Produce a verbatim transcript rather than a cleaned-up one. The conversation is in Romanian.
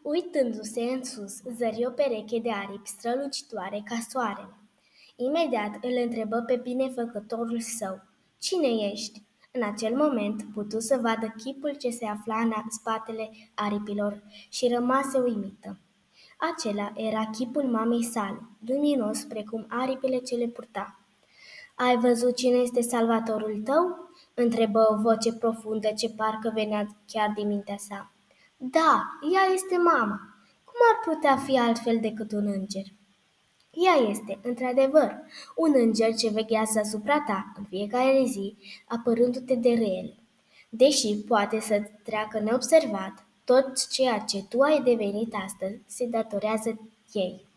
Uitându-se în sus, zări o pereche de aripi strălucitoare ca soarele. Imediat îl întrebă pe binefăcătorul său: „Cine ești?” În acel moment putu să vadă chipul ce se afla în spatele aripilor și rămase uimită. Acela era chipul mamei sale, luminos precum aripile ce le purta. „Ai văzut cine este salvatorul tău?” întrebă o voce profundă ce parcă venea chiar din mintea sa. „Da, ea este mama. Cum ar putea fi altfel decât un înger?” „Ea este, într-adevăr, un înger ce veghează asupra ta în fiecare zi, apărându-te de rele. Deși poate să treacă neobservat, tot ceea ce tu ai devenit astăzi se datorează ei.”